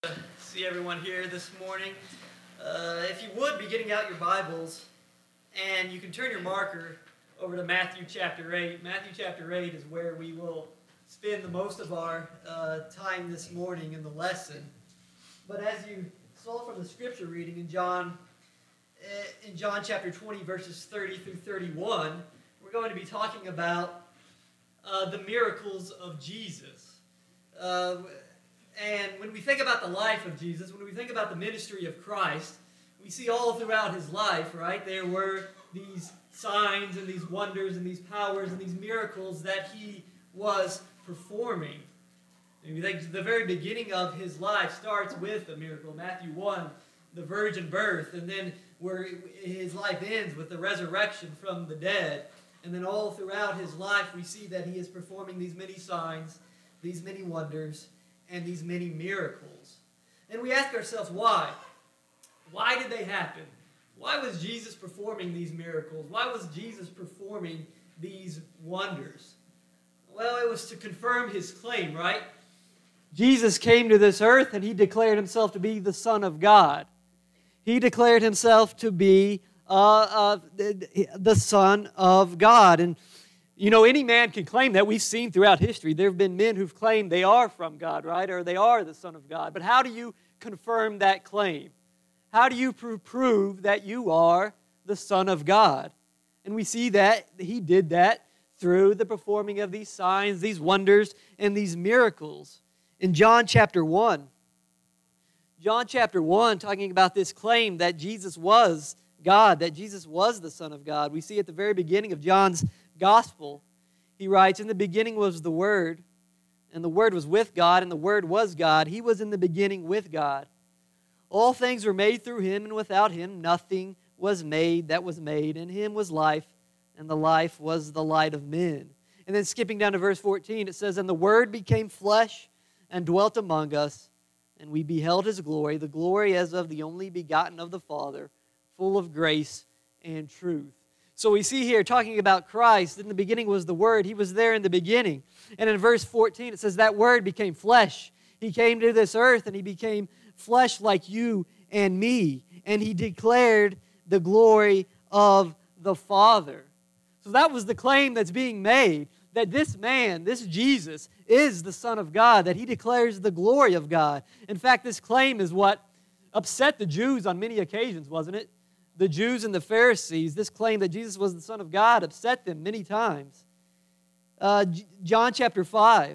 See everyone here this morning. If you would be getting out your Bibles, and you can turn your marker over to Matthew chapter 8. Matthew chapter 8 is where we will spend the most of our time this morning in the lesson. But as you saw from the scripture reading in John chapter 20, verses 30 through 31, we're going to be talking about the miracles of Jesus. And when we think about the life of Jesus, when we think about the ministry of Christ, we see all throughout his life, right? There were these signs and these wonders and these powers and these miracles that he was performing. And we think the very beginning of his life starts with a miracle. Matthew 1, the virgin birth, and then where his life ends with the resurrection from the dead. And then all throughout his life, we see that he is performing these many signs, these many wonders, and these many miracles. And we ask ourselves, why? Why did they happen? Why was Jesus performing these miracles? Why was Jesus performing these wonders? Well, it was to confirm his claim, right? Jesus came to this earth and he declared himself to be the Son of God. He declared himself to be the Son of God. And you know, any man can claim that. We've seen throughout history, there have been men who've claimed they are from God, right? Or they are the Son of God. But how do you confirm that claim? How do you prove that you are the Son of God? And we see that he did that through the performing of these signs, these wonders, and these miracles. In John chapter 1, talking about this claim that Jesus was God, that Jesus was the Son of God, we see at the very beginning of John's Gospel, he writes, "In the beginning was the Word, and the Word was with God, and the Word was God. He was in the beginning with God. All things were made through him, and without him nothing was made that was made. In him was life, and the life was the light of men." And then skipping down to verse 14, it says, "And the Word became flesh and dwelt among us, and we beheld his glory, the glory as of the only begotten of the Father, full of grace and truth." So we see here, talking about Christ, in the beginning was the Word. He was there in the beginning. And in verse 14, it says that Word became flesh. He came to this earth, and he became flesh like you and me. And he declared the glory of the Father. So that was the claim that's being made, that this man, this Jesus, is the Son of God, that he declares the glory of God. In fact, this claim is what upset the Jews on many occasions, wasn't it? The Jews and the Pharisees, this claim that Jesus was the Son of God upset them many times. John chapter 5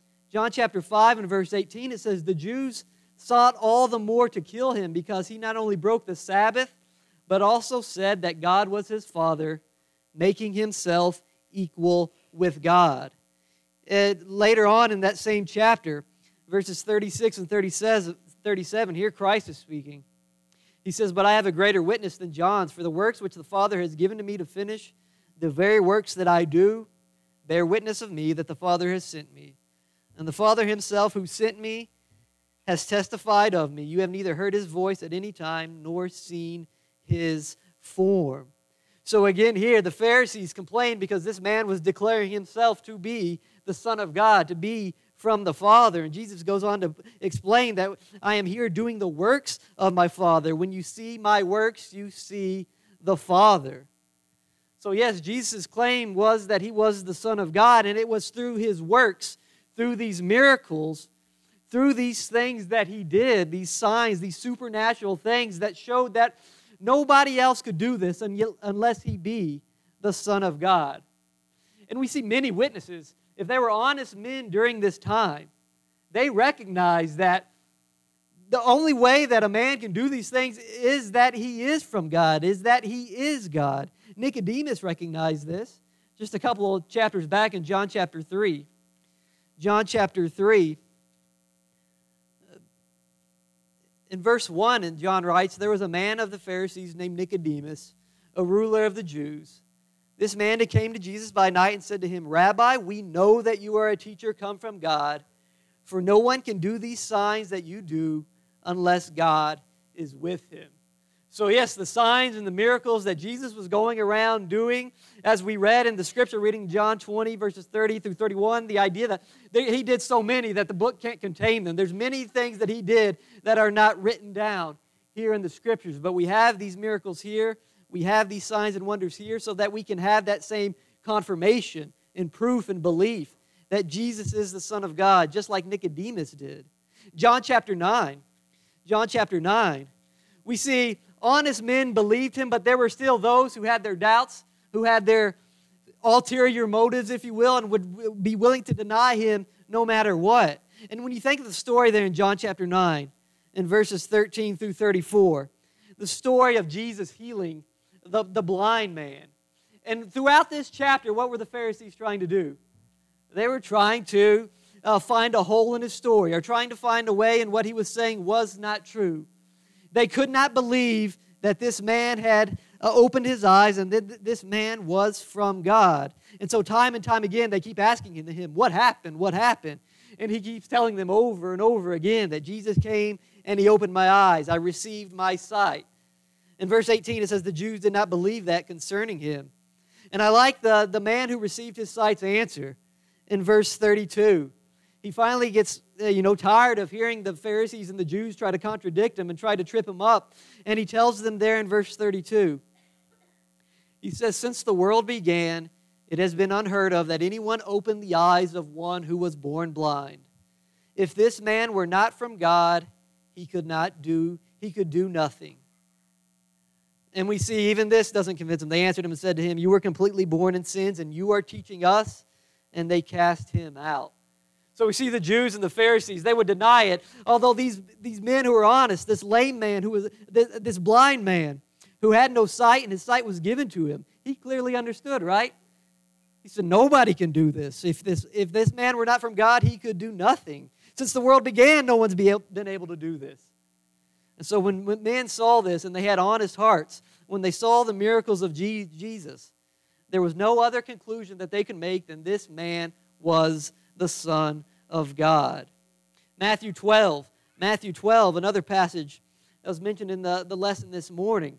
and verse 18, it says, "The Jews sought all the more to kill him because he not only broke the Sabbath, but also said that God was his Father, making himself equal with God." Later on in that same chapter, verses 36 and 37, here Christ is speaking. He says, "But I have a greater witness than John's, for the works which the Father has given to me to finish, the very works that I do, bear witness of me that the Father has sent me. And the Father himself who sent me has testified of me. You have neither heard his voice at any time, nor seen his form." So again here, the Pharisees complained because this man was declaring himself to be the Son of God, to be from the Father. And Jesus goes on to explain that I am here doing the works of my Father. When you see my works, you see the Father. So yes, Jesus' claim was that he was the Son of God, and it was through his works, through these miracles, through these things that he did, these signs, these supernatural things that showed that nobody else could do this unless he be the Son of God. And we see many witnesses. If they were honest men during this time, they recognized that the only way that a man can do these things is that he is from God, is that he is God. Nicodemus recognized this just a couple of chapters back in John chapter 3. John chapter 3, in verse 1, and John writes, "There was a man of the Pharisees named Nicodemus, a ruler of the Jews. This man came to Jesus by night and said to him, 'Rabbi, we know that you are a teacher come from God, for no one can do these signs that you do unless God is with him.'" So yes, the signs and the miracles that Jesus was going around doing, as we read in the scripture, reading John 20, verses 30 through 31, the idea that he did so many that the book can't contain them. There's many things that he did that are not written down here in the scriptures. But we have these miracles here. We have these signs and wonders here so that we can have that same confirmation and proof and belief that Jesus is the Son of God, just like Nicodemus did. John chapter 9, we see honest men believed him, but there were still those who had their doubts, who had their ulterior motives, if you will, and would be willing to deny him no matter what. And when you think of the story there in John chapter 9, in verses 13 through 34, the story of Jesus healing the blind man. And throughout this chapter, what were the Pharisees trying to do? They were trying to find a hole in his story, or trying to find a way in what he was saying was not true. They could not believe that this man had opened his eyes and that this man was from God. And so time and time again, they keep asking him, what happened? What happened? And he keeps telling them over and over again that Jesus came and he opened my eyes. I received my sight. In verse 18, it says, the Jews did not believe that concerning him. And I like the man who received his sight's answer in verse 32. He finally gets, tired of hearing the Pharisees and the Jews try to contradict him and try to trip him up. And he tells them there in verse 32, he says, since the world began, it has been unheard of that anyone opened the eyes of one who was born blind. If this man were not from God, he could do nothing. And we see even this doesn't convince him. They answered him and said to him, you were completely born in sins, and you are teaching us. And they cast him out. So we see the Jews and the Pharisees, they would deny it. Although these men who were honest, this lame man, this blind man who had no sight and his sight was given to him, he clearly understood, right? He said, nobody can do this. If this man were not from God, he could do nothing. Since the world began, no one's been able to do this. And so when men saw this and they had honest hearts, when they saw the miracles of Jesus, there was no other conclusion that they could make than this man was the Son of God. Matthew 12, another passage that was mentioned in the lesson this morning,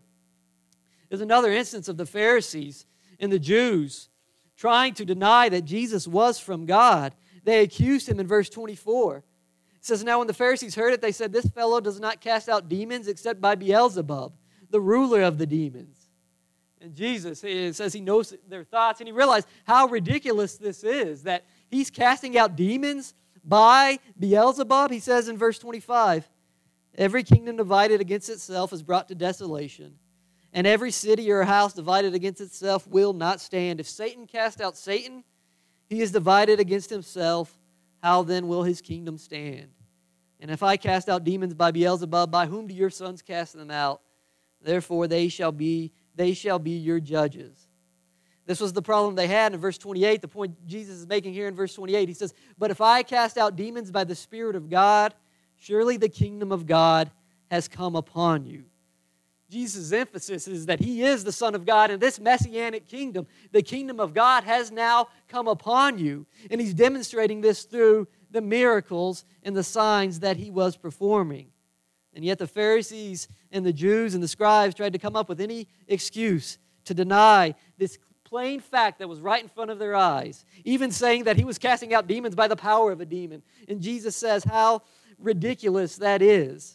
is another instance of the Pharisees and the Jews trying to deny that Jesus was from God. They accused him in verse 24. It says, now when the Pharisees heard it, they said, this fellow does not cast out demons except by Beelzebub, the ruler of the demons. And Jesus, it says he knows their thoughts, and he realized how ridiculous this is, that he's casting out demons by Beelzebub. He says in verse 25, every kingdom divided against itself is brought to desolation, and every city or house divided against itself will not stand. If Satan cast out Satan, he is divided against himself. How then will his kingdom stand? And if I cast out demons by Beelzebub, by whom do your sons cast them out? Therefore they shall be your judges. This was the problem they had in verse 28, the point Jesus is making here in verse 28. He says, but if I cast out demons by the Spirit of God, surely the kingdom of God has come upon you. Jesus' emphasis is that he is the Son of God, and this messianic kingdom, the kingdom of God, has now come upon you. And he's demonstrating this through the miracles and the signs that he was performing. And yet the Pharisees and the Jews and the scribes tried to come up with any excuse to deny this plain fact that was right in front of their eyes, even saying that he was casting out demons by the power of a demon. And Jesus says how ridiculous that is.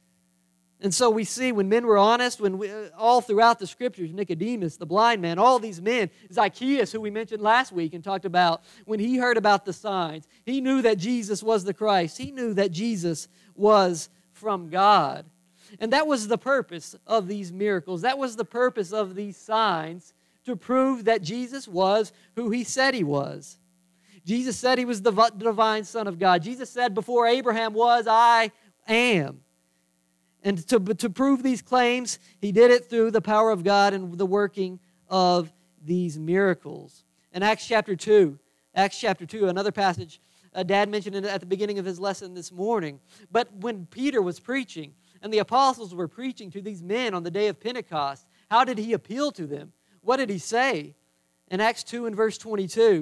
And so we see when men were honest, all throughout the Scriptures, Nicodemus, the blind man, all these men, Zacchaeus, who we mentioned last week and talked about, when he heard about the signs, he knew that Jesus was the Christ. He knew that Jesus was from God. And that was the purpose of these miracles. That was the purpose of these signs, to prove that Jesus was who he said he was. Jesus said he was the divine Son of God. Jesus said, before Abraham was, I am. And to prove these claims, he did it through the power of God and the working of these miracles. In Acts chapter 2, another passage Dad mentioned it at the beginning of his lesson this morning. But when Peter was preaching and the apostles were preaching to these men on the day of Pentecost, how did he appeal to them? What did he say? In Acts 2 and verse 22,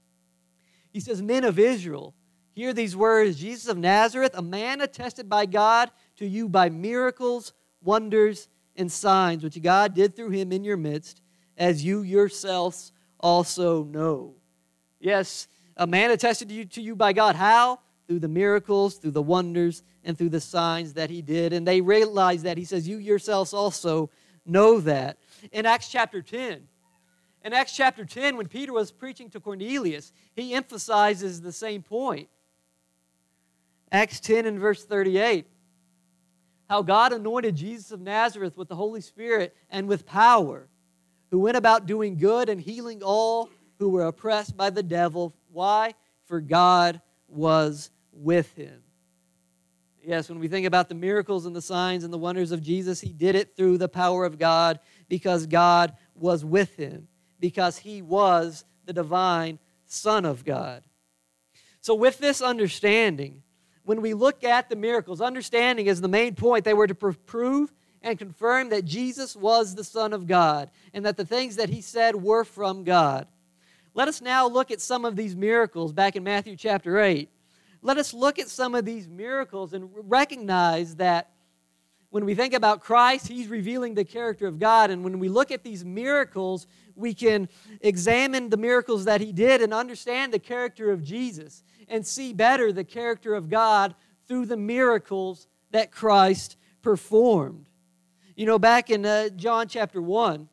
he says, men of Israel, hear these words, Jesus of Nazareth, a man attested by God to you by miracles, wonders, and signs which God did through him in your midst, as you yourselves also know. Yes, a man attested to you by God. How? Through the miracles, through the wonders, and through the signs that he did. And they realized that. He says, you yourselves also know that. In Acts chapter 10, when Peter was preaching to Cornelius, he emphasizes the same point. Acts 10 and verse 38. How God anointed Jesus of Nazareth with the Holy Spirit and with power, who went about doing good and healing all who were oppressed by the devil. Why? For God was with him. Yes, when we think about the miracles and the signs and the wonders of Jesus, he did it through the power of God because God was with him, because he was the divine Son of God. So with this understanding, when we look at the miracles, understanding is the main point. They were to prove and confirm that Jesus was the Son of God and that the things that he said were from God. Let us now look at some of these miracles back in Matthew chapter 8. Let us look at some of these miracles and recognize that when we think about Christ, he's revealing the character of God. And when we look at these miracles, we can examine the miracles that he did and understand the character of Jesus and see better the character of God through the miracles that Christ performed. You know, back in John chapter 1,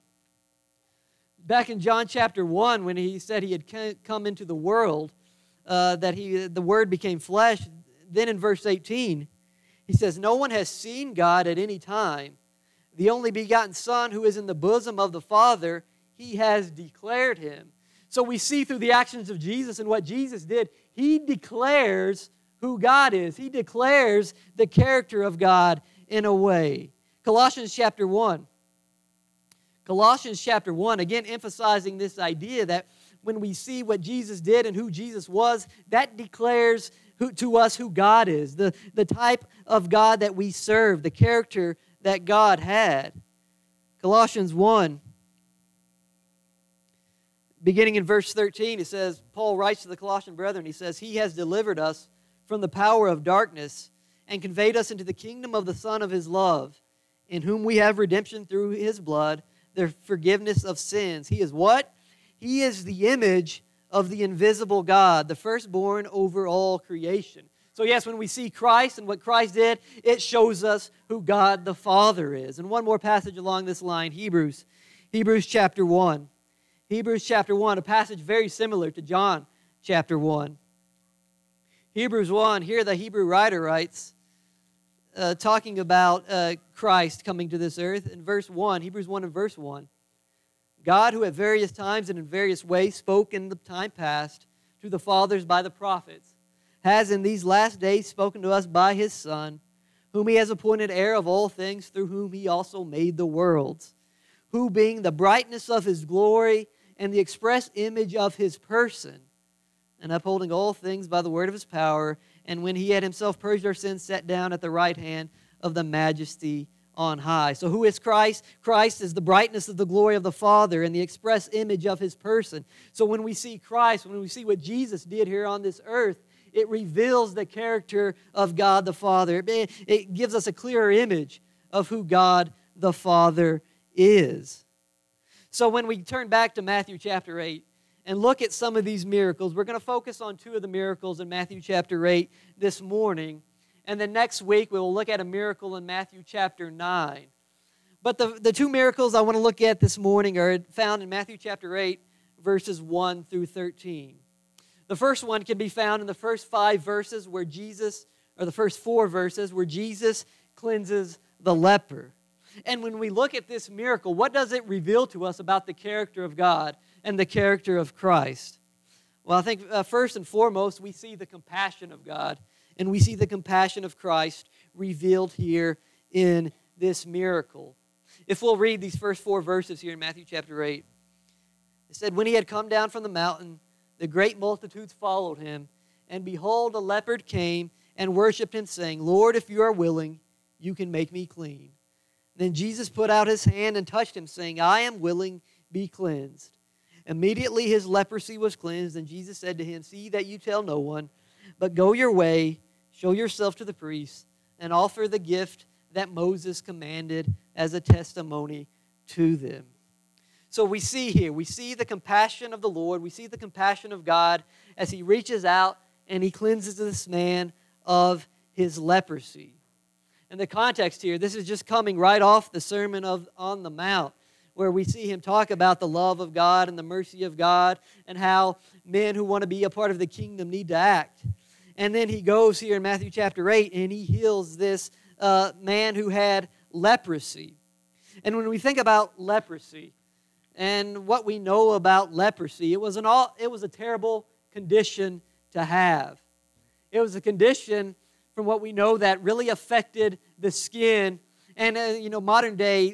when he said he had come into the world, the Word became flesh, then in verse 18, he says, no one has seen God at any time. The only begotten Son who is in the bosom of the Father, he has declared him. So we see through the actions of Jesus and what Jesus did, he declares who God is. He declares the character of God in a way. Colossians chapter 1, again emphasizing this idea that when we see what Jesus did and who Jesus was, that declares to us who God is, the type of God that we serve, the character that God had. Colossians 1, beginning in verse 13, it says, Paul writes to the Colossian brethren, he says, he has delivered us from the power of darkness and conveyed us into the kingdom of the Son of his love, in whom we have redemption through his blood, the forgiveness of sins. He is what? He is the image of the invisible God, the firstborn over all creation. So yes, when we see Christ and what Christ did, it shows us who God the Father is. And one more passage along this line, Hebrews chapter 1. Hebrews chapter 1, a passage very similar to John chapter 1. Hebrews 1, here the Hebrew writer writes, talking about Christ coming to this earth. In verse 1, Hebrews 1 and verse 1, God, who at various times and in various ways spoke in the time past to the fathers by the prophets, has in these last days spoken to us by his Son, whom he has appointed heir of all things, through whom he also made the worlds, who being the brightness of his glory and the express image of his person, and upholding all things by the word of his power, and when he had himself purged our sins, sat down at the right hand of the majesty on high. So who is Christ? Christ is the brightness of the glory of the Father and the express image of his person. So when we see Christ, when we see what Jesus did here on this earth, it reveals the character of God the Father. It gives us a clearer image of who God the Father is. So when we turn back to Matthew chapter 8 and look at some of these miracles, we're going to focus on two of the miracles in Matthew chapter 8 this morning. And then next week, we will look at a miracle in Matthew chapter 9. But the two miracles I want to look at this morning are found in Matthew chapter 8, verses 1 through 13. The first one can be found in the first 5 verses where Jesus, or the first 4 verses where Jesus cleanses the leper. And when we look at this miracle, what does it reveal to us about the character of God and the character of Christ? Well, I think first and foremost, we see the compassion of God. And we see the compassion of Christ revealed here in this miracle. If we'll read these first 4 verses here in Matthew chapter 8. It said, when he had come down from the mountain, the great multitudes followed him. And behold, a leopard came and worshipped him, saying, Lord, if you are willing, you can make me clean. Then Jesus put out his hand and touched him, saying, I am willing, be cleansed. Immediately his leprosy was cleansed, and Jesus said to him, see that you tell no one, but go your way, show yourself to the priest, and offer the gift that Moses commanded as a testimony to them. So we see here, we see the compassion of the Lord, we see the compassion of God as he reaches out and he cleanses this man of his leprosy. In the context here, this is just coming right off the Sermon on the Mount, where we see him talk about the love of God and the mercy of God and how men who want to be a part of the kingdom need to act. And then he goes here in Matthew chapter 8 and he heals this man who had leprosy. And when we think about leprosy and what we know about leprosy, it was a terrible condition to have. It was a condition, from what we know, that really affected the skin. And, modern day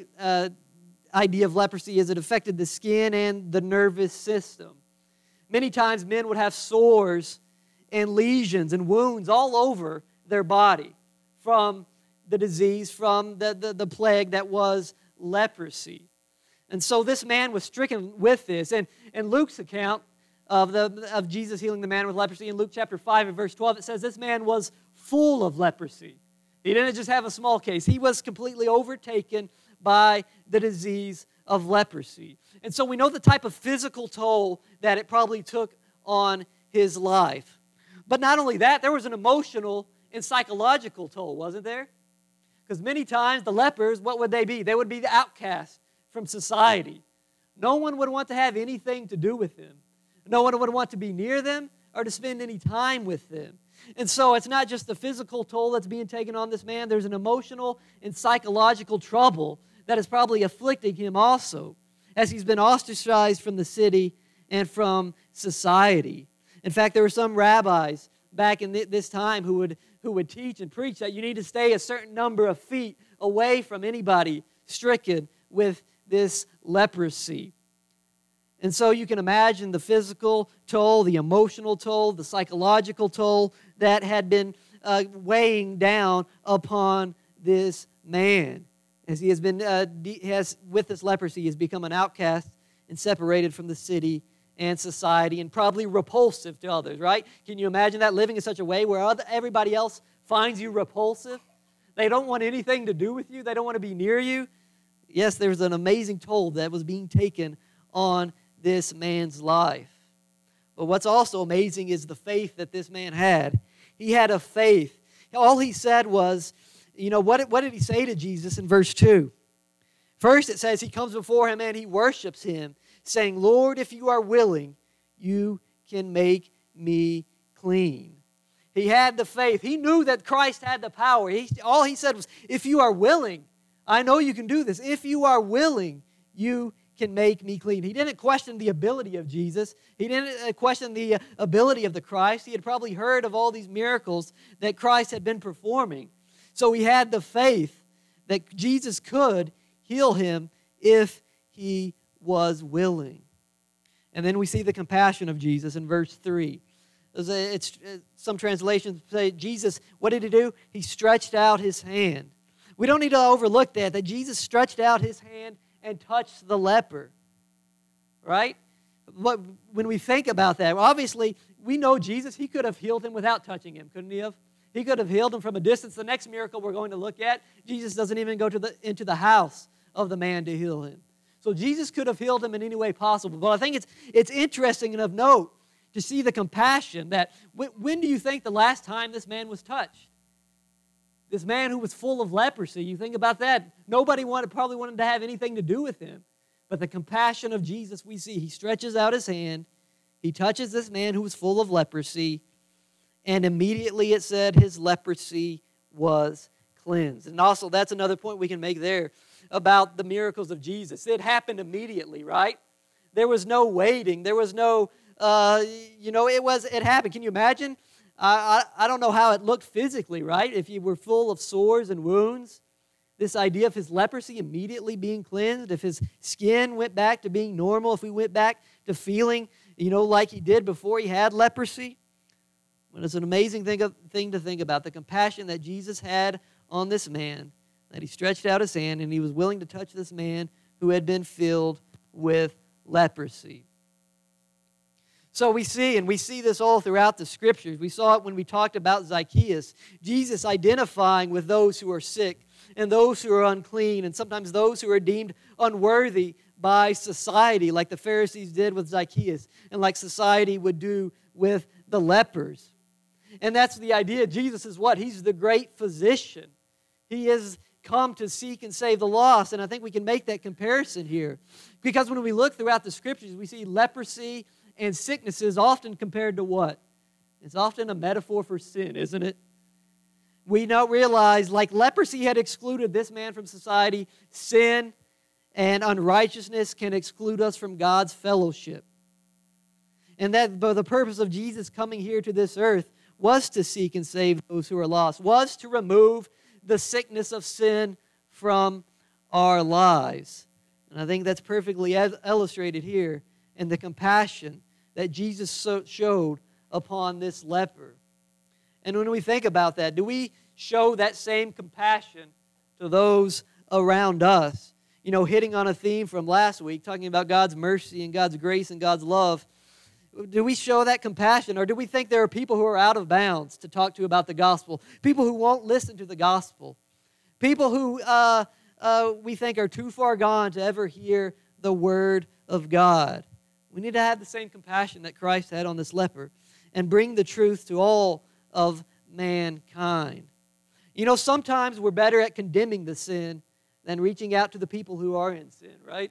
idea of leprosy is it affected the skin and the nervous system. Many times men would have sores and lesions and wounds all over their body from the disease, from the plague that was leprosy. And so this man was stricken with this. And in Luke's account of Jesus healing the man with leprosy, in Luke chapter 5 and verse 12, it says this man was full of leprosy. He didn't just have a small case. He was completely overtaken by the disease of leprosy. And so we know the type of physical toll that it probably took on his life. But not only that, there was an emotional and psychological toll, wasn't there? Because many times the lepers, what would they be? They would be the outcast from society. No one would want to have anything to do with them. No one would want to be near them or to spend any time with them. And so it's not just the physical toll that's being taken on this man. There's an emotional and psychological trouble that is probably afflicting him also, as he's been ostracized from the city and from society. In fact, there were some rabbis back in this time who would teach and preach that you need to stay a certain number of feet away from anybody stricken with this leprosy. And so you can imagine the physical toll, the emotional toll, the psychological toll that had been weighing down upon this man. As he has been, with this leprosy, he has become an outcast and separated from the city and society, and probably repulsive to others, right? Can you imagine that, living in such a way where everybody else finds you repulsive? They don't want anything to do with you. They don't want to be near you. Yes, there's an amazing toll that was being taken on this man's life. But what's also amazing is the faith that this man had. He had a faith. All he said was, what did he say to Jesus in verse 2? First, it says he comes before him and he worships him, saying, Lord, if you are willing, you can make me clean. He had the faith. He knew that Christ had the power. All he said was, if you are willing, I know you can do this. If you are willing, you can make me clean. He didn't question the ability of Jesus. He didn't question the ability of the Christ. He had probably heard of all these miracles that Christ had been performing. So he had the faith that Jesus could heal him if he was willing. And then we see the compassion of Jesus in verse 3. Some translations say, Jesus, what did he do? He stretched out his hand. We don't need to overlook that Jesus stretched out his hand and touched the leper, right? But when we think about that, obviously, we know Jesus, he could have healed him without touching him, couldn't he have? He could have healed him from a distance. The next miracle we're going to look at, Jesus doesn't even go into the house of the man to heal him. So Jesus could have healed him in any way possible. But I think it's interesting and of note to see the compassion that, when do you think the last time this man was touched? This man who was full of leprosy, you think about that. Nobody probably wanted to have anything to do with him. But the compassion of Jesus we see. He stretches out his hand. He touches this man who was full of leprosy. And immediately it said his leprosy was cleansed. And also that's another point we can make there about the miracles of Jesus. It happened immediately, right? There was no waiting. There was no, it happened. Can you imagine? I don't know how it looked physically, right? If you were full of sores and wounds, this idea of his leprosy immediately being cleansed, if his skin went back to being normal, if we went back to feeling, like he did before he had leprosy. But it's an amazing thing to think about, the compassion that Jesus had on this man, that he stretched out his hand and he was willing to touch this man who had been filled with leprosy. So we see this all throughout the Scriptures. We saw it when we talked about Zacchaeus. Jesus identifying with those who are sick and those who are unclean, and sometimes those who are deemed unworthy by society, like the Pharisees did with Zacchaeus, and like society would do with the lepers. And that's the idea. Jesus is what? He's the great physician. He is come to seek and save the lost. And I think we can make that comparison here. Because when we look throughout the Scriptures, we see leprosy and sicknesses often compared to what? It's often a metaphor for sin, isn't it? We now realize, like leprosy had excluded this man from society, sin and unrighteousness can exclude us from God's fellowship. And that the purpose of Jesus coming here to this earth was to seek and save those who are lost, was to remove the sickness of sin from our lives. And I think that's perfectly illustrated here in the compassion that Jesus showed upon this leper. And when we think about that, do we show that same compassion to those around us? You know, hitting on a theme from last week, talking about God's mercy and God's grace and God's love. Do we show that compassion, or do we think there are people who are out of bounds to talk to about the gospel? People who won't listen to the gospel. People who we think are too far gone to ever hear the word of God. We need to have the same compassion that Christ had on this leper and bring the truth to all of mankind. You know, sometimes we're better at condemning the sin than reaching out to the people who are in sin, right?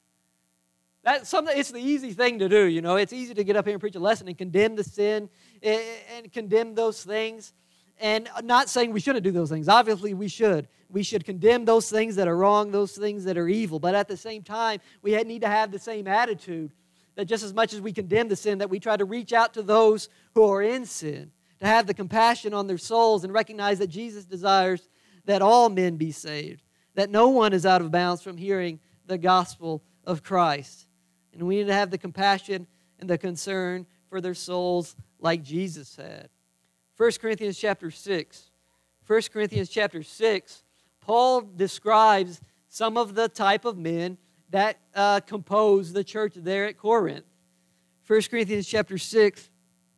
It's the easy thing to do, you know. It's easy to get up here and preach a lesson and condemn the sin and condemn those things. And not saying we shouldn't do those things. Obviously, we should. We should condemn those things that are wrong, those things that are evil. But at the same time, we need to have the same attitude that just as much as we condemn the sin, that we try to reach out to those who are in sin, to have the compassion on their souls and recognize that Jesus desires that all men be saved, that no one is out of bounds from hearing the gospel of Christ. And we need to have the compassion and the concern for their souls like Jesus had. 1 Corinthians chapter 6. 1 Corinthians chapter 6, Paul describes some of the type of men that compose the church there at Corinth. 1 Corinthians chapter 6,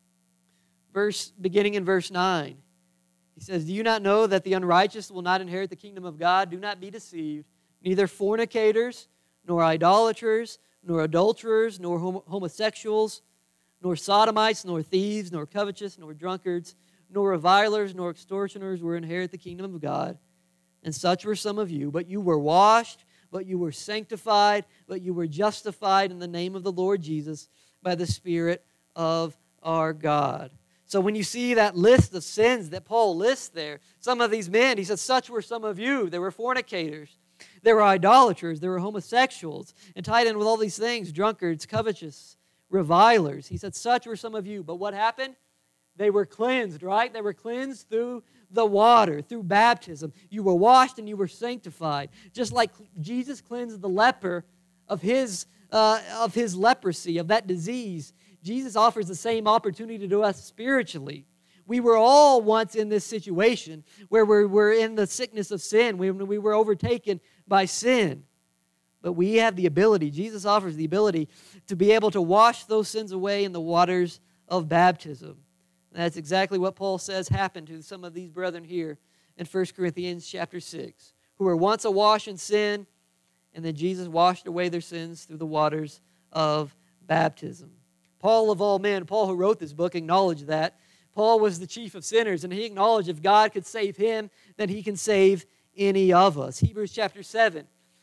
beginning in verse 9. He says, "Do you not know that the unrighteous will not inherit the kingdom of God? Do not be deceived. Neither fornicators, nor idolaters, nor adulterers, nor homosexuals, nor sodomites, nor thieves, nor covetous, nor drunkards, nor revilers, nor extortioners will inherit the kingdom of God. And such were some of you. But you were washed, but you were sanctified, but you were justified in the name of the Lord Jesus by the Spirit of our God." So when you see that list of sins that Paul lists there, some of these men, he says, such were some of you. There were fornicators. There were idolaters, there were homosexuals, and tied in with all these things, drunkards, covetous, revilers. He said, such were some of you. But what happened? They were cleansed, right? They were cleansed through the water, through baptism. You were washed and you were sanctified. Just like Jesus cleansed the leper of his leprosy, of that disease, Jesus offers the same opportunity to us spiritually. We were all once in this situation where we were in the sickness of sin, when we were overtaken by sin. But we have the ability, Jesus offers the ability to be able to wash those sins away in the waters of baptism. And that's exactly what Paul says happened to some of these brethren here in 1 Corinthians chapter 6, who were once awash in sin, and then Jesus washed away their sins through the waters of baptism. Paul of all men, Paul who wrote this book, acknowledged that. Paul was the chief of sinners, and he acknowledged if God could save him, then he can save any of us. Hebrews chapter 7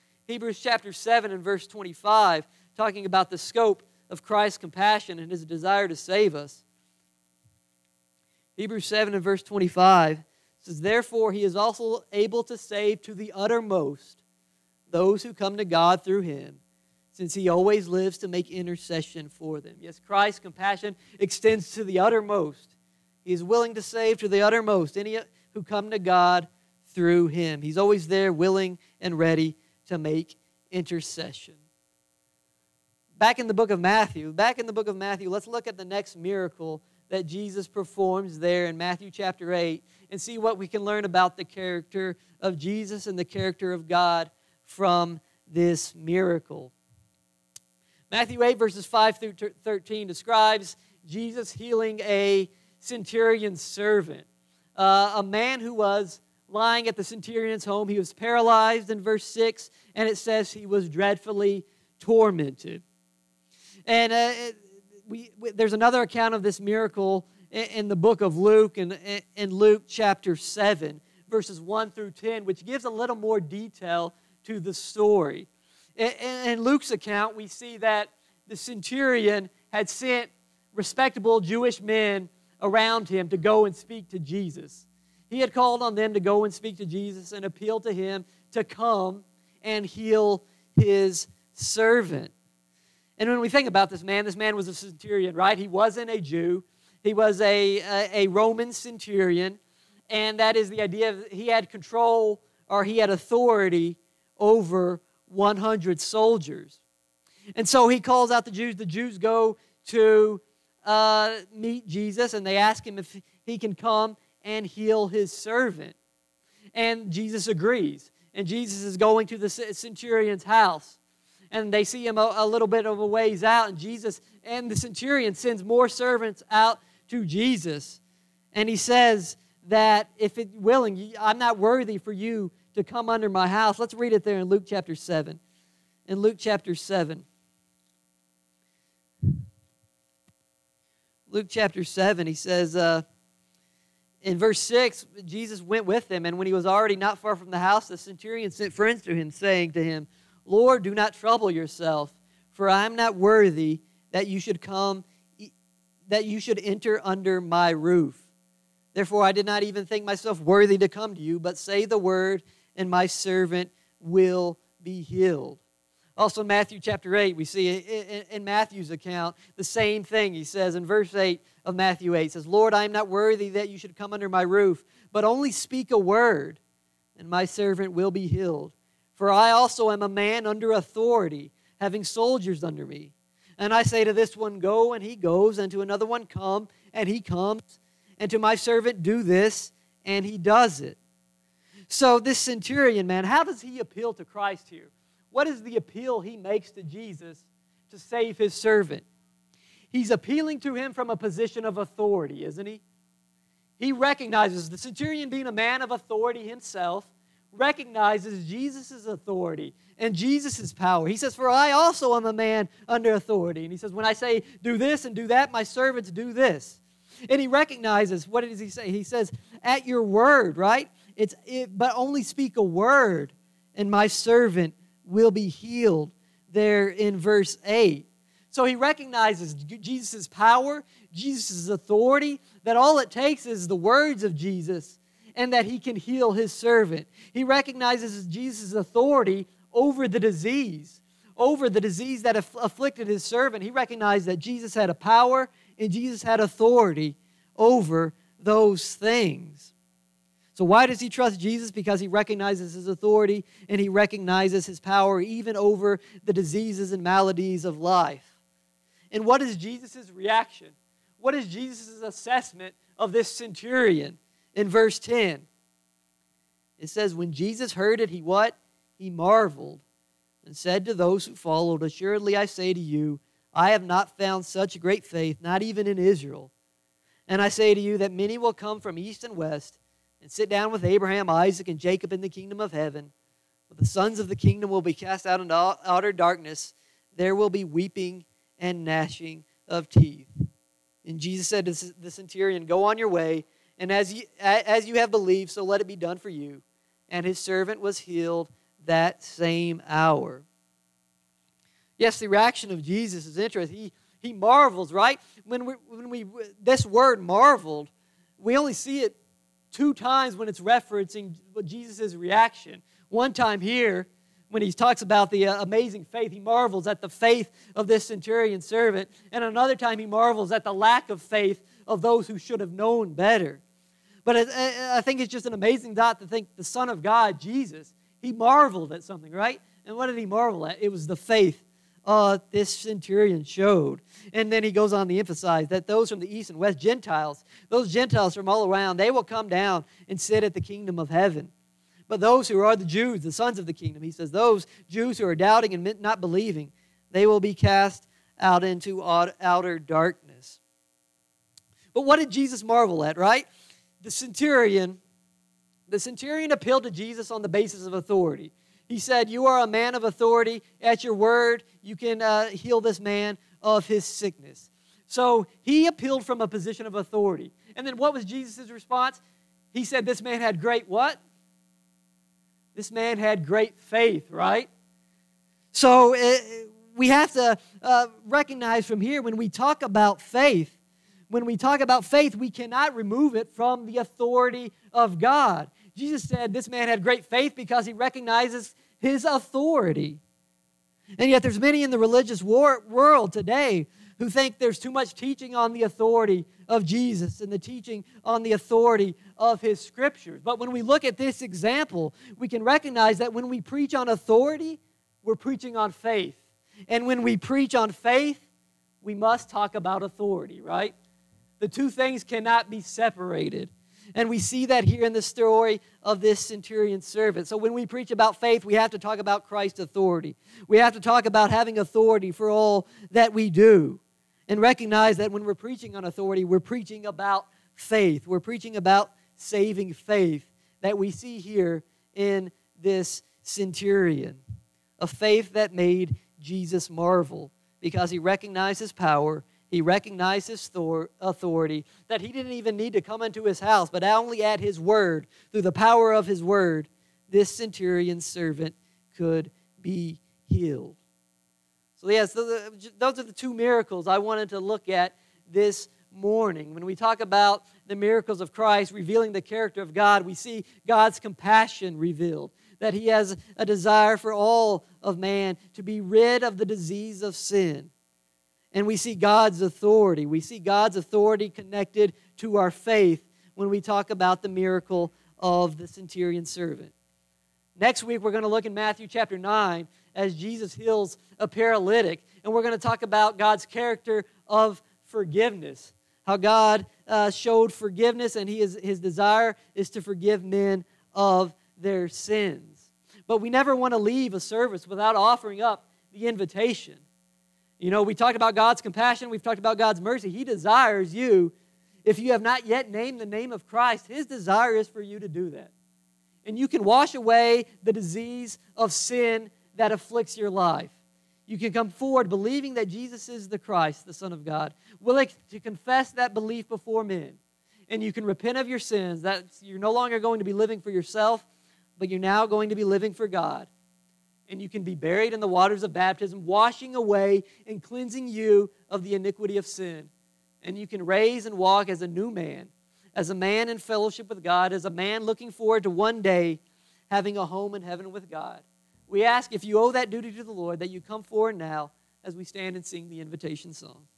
and verse 25, talking about the scope of Christ's compassion and his desire to save us. Hebrews 7 and verse 25 says, "Therefore he is also able to save to the uttermost those who come to God through him, since he always lives to make intercession for them." Yes, Christ's compassion extends to the uttermost. He is willing to save to the uttermost any who come to God through him. He's always there, willing and ready to make intercession. Back in the book of Matthew, let's look at the next miracle that Jesus performs there in Matthew chapter 8 and see what we can learn about the character of Jesus and the character of God from this miracle. Matthew 8 verses 5 through 13 describes Jesus healing a centurion's servant, a man who was lying at the centurion's home. He was paralyzed in verse 6, and it says he was dreadfully tormented. And there's another account of this miracle in the book of Luke, in Luke chapter 7, verses 1 through 10, which gives a little more detail to the story. In Luke's account, we see that the centurion had sent respectable Jewish men around him to go and speak to Jesus. He had called on them to go and speak to Jesus and appeal to him to come and heal his servant. And when we think about this man was a centurion, right? He wasn't a Jew. He was a Roman centurion. And that is the idea of he had control, or he had authority over 100 soldiers. And so he calls out the Jews. The Jews go to meet Jesus, and they ask him if he can come and heal his servant. And Jesus agrees. And Jesus is going to the centurion's house. And they see him a little bit of a ways out. And Jesus and the centurion sends more servants out to Jesus. And he says that if it's willing, I'm not worthy for you to come under my house. Let's read it there in Luke chapter 7. In Luke chapter 7. Luke chapter 7, he says, in verse 6, Jesus went with them, and when he was already not far from the house, the centurion sent friends to him, saying to him, Lord, do not trouble yourself, for I am not worthy that you should enter under my roof. Therefore I did not even think myself worthy to come to you, but say the word, and my servant will be healed. Also in Matthew chapter 8, we see in Matthew's account the same thing. He says in verse 8 of Matthew 8, says, Lord, I am not worthy that you should come under my roof, but only speak a word, and my servant will be healed. For I also am a man under authority, having soldiers under me. And I say to this one, go, and he goes, and to another one, come, and he comes, and to my servant, do this, and he does it. So this centurion, man, how does he appeal to Christ here? What is the appeal he makes to Jesus to save his servant? He's appealing to him from a position of authority, isn't he? He recognizes, the centurion being a man of authority himself, recognizes Jesus' authority and Jesus' power. He says, for I also am a man under authority. And he says, when I say do this and do that, my servants do this. And he recognizes, what does he say? He says, at your word, right? But only speak a word, and my servant will be healed, there in verse 8. So he recognizes Jesus' power, Jesus' authority, that all it takes is the words of Jesus, and that he can heal his servant. He recognizes Jesus' authority over the disease that afflicted his servant. He recognized that Jesus had a power and Jesus had authority over those things. So why does he trust Jesus? Because he recognizes his authority and he recognizes his power even over the diseases and maladies of life. And what is Jesus' reaction? What is Jesus' assessment of this centurion? In verse 10, it says, when Jesus heard it, he what? He marveled and said to those who followed, assuredly I say to you, I have not found such great faith, not even in Israel. And I say to you that many will come from east and west and sit down with Abraham, Isaac, and Jacob in the kingdom of heaven. But the sons of the kingdom will be cast out into outer darkness. There will be weeping and gnashing of teeth. And Jesus said to the centurion, go on your way, and as you have believed, so let it be done for you. And his servant was healed that same hour. Yes, the reaction of Jesus is interesting. He marvels, right? When we this word marveled, we only see it 2 times when it's referencing Jesus' reaction. One time here, when he talks about the amazing faith, he marvels at the faith of this centurion servant. And another time he marvels at the lack of faith of those who should have known better. But I think it's just an amazing thought to think the Son of God, Jesus, he marveled at something, right? And what did he marvel at? It was the faith this centurion showed. And then he goes on to emphasize that those from the east and west, Gentiles, those Gentiles from all around, they will come down and sit at the kingdom of heaven. But those who are the Jews, the sons of the kingdom, he says, those Jews who are doubting and not believing, they will be cast out into outer darkness. But what did Jesus marvel at, right? The centurion The centurion appealed to Jesus on the basis of authority. He said, you are a man of authority. At your word, you can heal this man of his sickness. So he appealed from a position of authority. And then what was Jesus' response? He said this man had great what? This man had great faith, right? So we have to recognize from here when we talk about faith, we cannot remove it from the authority of God. Jesus said this man had great faith because he recognizes his authority. And yet there's many in the religious world today who think there's too much teaching on the authority of Jesus and the teaching on the authority of his scriptures. But when we look at this example, we can recognize that when we preach on authority, we're preaching on faith. And when we preach on faith, we must talk about authority, right? The two things cannot be separated. And we see that here in the story of this centurion servant. So when we preach about faith, we have to talk about Christ's authority. We have to talk about having authority for all that we do. And recognize that when we're preaching on authority, we're preaching about faith. We're preaching about saving faith that we see here in this centurion. A faith that made Jesus marvel because he recognized his power. He recognized his authority, that he didn't even need to come into his house, but only at his word, through the power of his word, this centurion servant could be healed. So yes, those are the two miracles I wanted to look at this morning. When we talk about the miracles of Christ revealing the character of God, we see God's compassion revealed, that he has a desire for all of man to be rid of the disease of sin. And we see God's authority. We see God's authority connected to our faith when we talk about the miracle of the centurion servant. Next week, we're going to look in Matthew chapter 9 as Jesus heals a paralytic. And we're going to talk about God's character of forgiveness, how God showed forgiveness, and his desire is to forgive men of their sins. But we never want to leave a service without offering up the invitation. You know, we talked about God's compassion. We've talked about God's mercy. He desires you, if you have not yet named the name of Christ, his desire is for you to do that. And you can wash away the disease of sin that afflicts your life. You can come forward believing that Jesus is the Christ, the Son of God, willing to confess that belief before men. And you can repent of your sins, that you're no longer going to be living for yourself, but you're now going to be living for God. And you can be buried in the waters of baptism, washing away and cleansing you of the iniquity of sin. And you can raise and walk as a new man, as a man in fellowship with God, as a man looking forward to one day having a home in heaven with God. We ask, if you owe that duty to the Lord, that you come forward now as we stand and sing the invitation song.